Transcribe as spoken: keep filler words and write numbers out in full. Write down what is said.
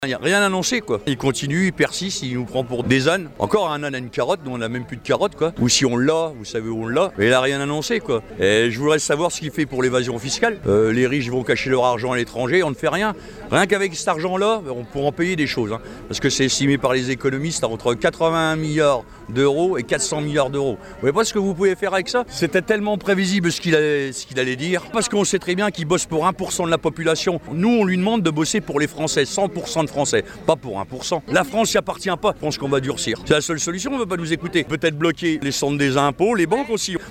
Il n'y a rien annoncé quoi. Il continue, il persiste, il nous prend pour des ânes. Encore un âne a une carotte, nous on n'a même plus de carotte quoi. Ou si on l'a, vous savez où on l'a, mais il n'a rien annoncé quoi. Et je voudrais savoir ce qu'il fait pour l'évasion fiscale. Euh, les riches vont cacher leur argent à l'étranger, on ne fait rien. Rien qu'avec cet argent-là, on pourra en payer des choses. Hein, parce que c'est estimé par les économistes entre quatre-vingt-un milliards d'euros et quatre cents milliards d'euros. Vous voyez pas ce que vous pouvez faire avec ça? C'était tellement prévisible ce qu'il allait, ce qu'il allait dire. Parce qu'on sait très bien qu'il bosse pour un pour cent de la population. Nous on lui demande de bosser pour les Français, cent pour cent de Français, pas pour un pour cent. La France n'y appartient pas, je pense qu'on va durcir. C'est la seule solution, on ne veut pas nous écouter. Peut-être bloquer les centres des impôts, les banques aussi.